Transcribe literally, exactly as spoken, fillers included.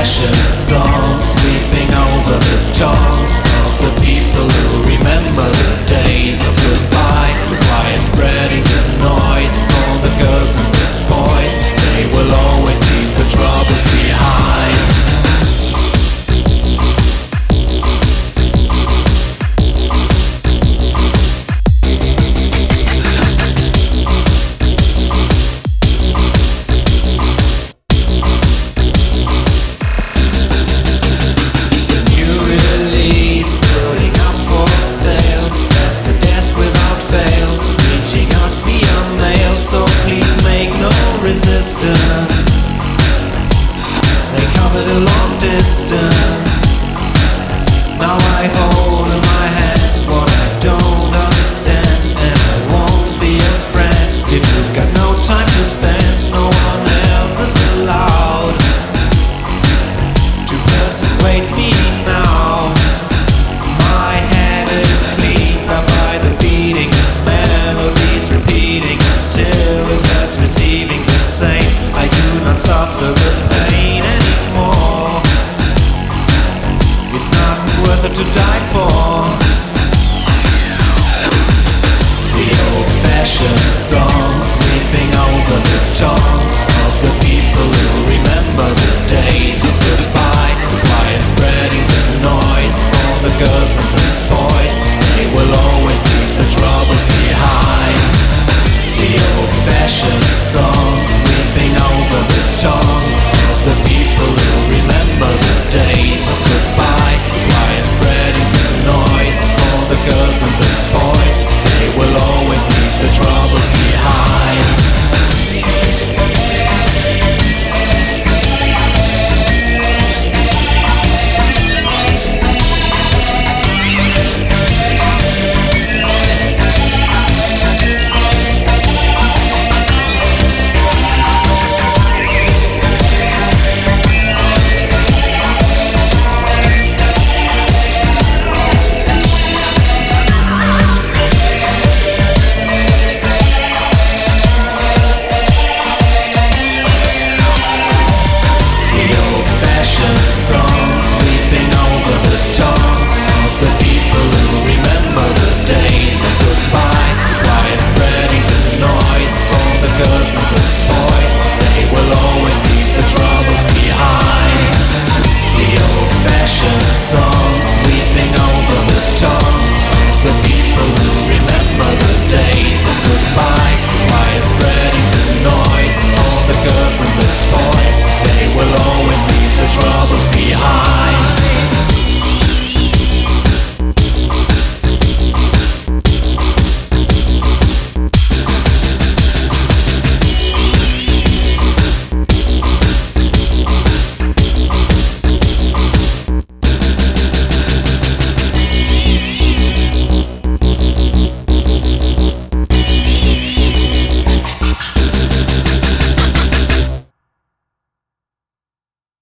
passionate songs sweeping over the tongues of the people who remember the days of goodbye. The quiet spreading the noise for the girls and the boys. They will always leave the troubles behind. Resistance. They covered a long distance. Now I hold in my hand what I don't understand, and I won't be a friend if you've got no time to spend. No one else is allowed to persuade me now. My head is clean up by the beating melodies repeating until it gets receiving the same. I do not suffer the pain anymore. It's not worth it to die.